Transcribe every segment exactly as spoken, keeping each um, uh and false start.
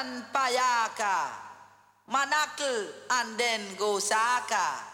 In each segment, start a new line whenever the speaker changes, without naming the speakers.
and Payaka, Manakal and then Gosaka.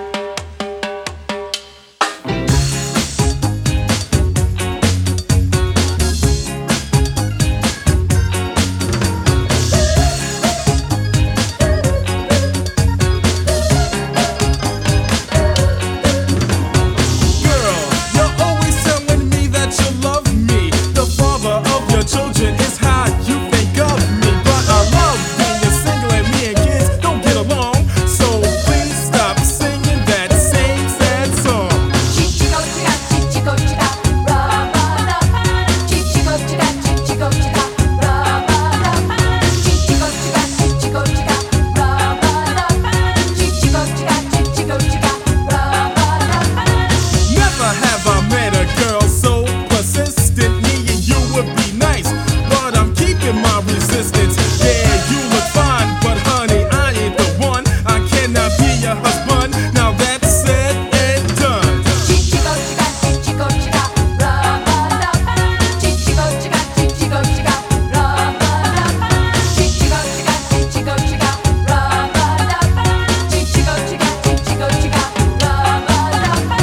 Children is how you think of me, but I love being a single and me and kids don't get along. So please stop singing that same sad song.
Chichigochiga, chichigochiga, ra-ba-da-ba. Chichigochiga, chichigochiga, ra-ba-da-ba. Chichigochiga, chichigochiga, ra-ba-da-ba. Chichigochiga, chichigochiga, ra-ba-da-ba.
Never have I met a girl so persistent. Me and you would be nice, but I'm keeping my resistance. Yeah, you look fine, but honey, I ain't the one. I cannot be your husband. Now that's said and done.
Chichigochiga, chichigochiga, ra-ba-da-ba. Chichigochiga, chichigochiga, ra-ba-da-ba. Chichigochiga, chichigochiga, ra-ba-da-ba. Chichigochiga, chichigochiga, ra-ba-da-ba.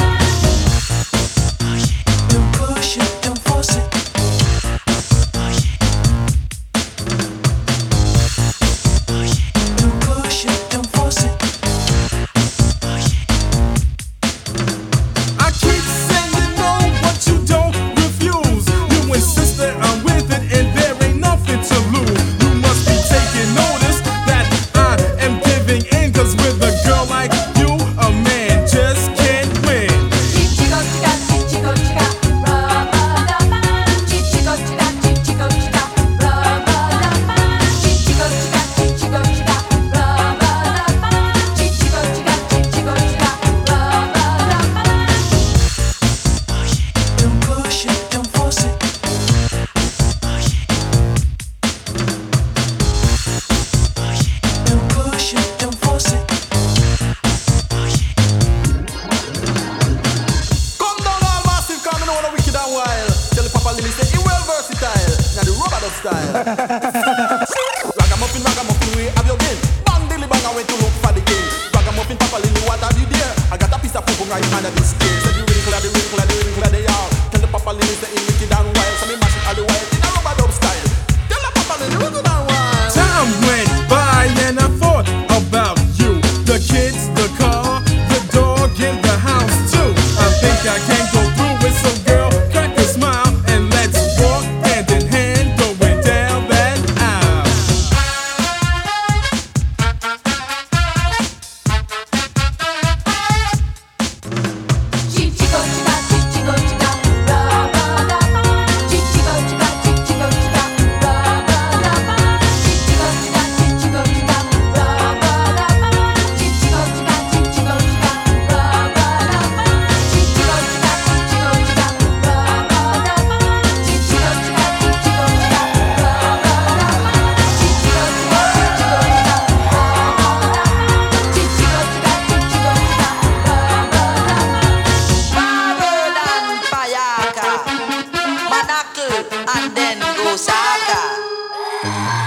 Don't push it, don't force it. Don't push it, don't force it.
I keep saying no, but you don't refuse. You insist that I'm with it, and there ain't nothing to lose. You must be taking notice that I am giving in, 'cause with a girl like you, a man just can't win.
Chichigochiga, chichigochiga, ra-ba-da-ba. Chichigochiga, chichigochiga, ra-ba-da-ba. Chichigochiga, chichigochiga, ra-ba-da-ba. Chichigochiga, chichigochiga, ra-ba-da-ba.
Don't push it, don't force it. Don't push it, don't force it.
Come down all massive, come on a wicked and wild. Tell the Papa Lily say he well versatile. Now the rubber dub style. Ragamuffin, ragamuffin, where have you been? Bang dilly bang, I went to look for the king. Ragamuffin, Papa Lily, what have you there? I got a piece of poo right under this skin. Say the wrinkle, the wrinkle, the wrinkle, they are. Tell the Papa Lily say he wicked and wild. So me mash it all the while in a rubber dub style. Tell the Papa Lily wicked and wild.
Time went by and I thought about you. The kids, the car, the dog in the house too. I think I can go through with some girl, crack a smile, and let's walk hand in hand going down that aisle.
Chichigochiga, chichigochiga, ra-ba-da-ba. Chichigochiga, chichigochiga, ra-ba-da-ba. Chichigochiga, chichigochiga, ra-ba-da-ba. Chichigochiga, chichigochiga, ra-ba-da-ba. Chichigochiga, chichigochiga, ra-ba-da-ba. Chichigochiga, chichigochiga, ra-ba-da-ba. Chichigochiga, chichigochiga, ra-ba-da-ba.
Marvel and Payaka, Manakal and then Gosaka.